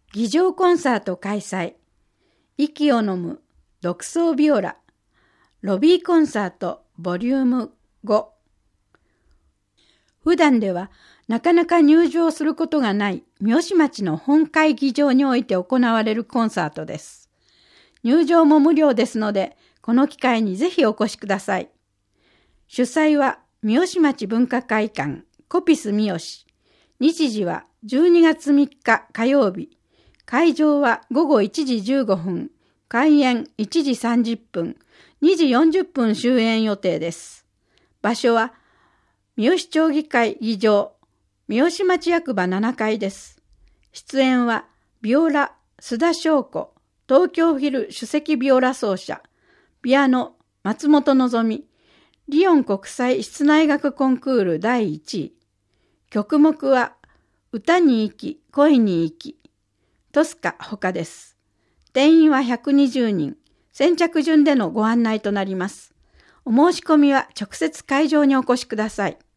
議場コンサート開催。息を飲む独奏ビオラ。ロビーコンサートボリューム5。普段ではなかなか入場することがない三好町の本会議場において行われるコンサートです。入場も無料ですので、この機会にぜひお越しください。主催は三好町文化会館コピス三好。日時は12月3日火曜日。会場は午後1時15分。開演1時30分。2時40分終演予定です。場所は三好町議会議場、三好町役場7階です。出演はビオラ須田翔子、東京フィル首席ビオラ奏者、ピアノ松本のぞみ、リヨン国際室内楽コンクール第1位。曲目は歌に生き、恋に生き、トスカ他です。定員は120人、先着順でのご案内となります。お申し込みは直接会場にお越しください。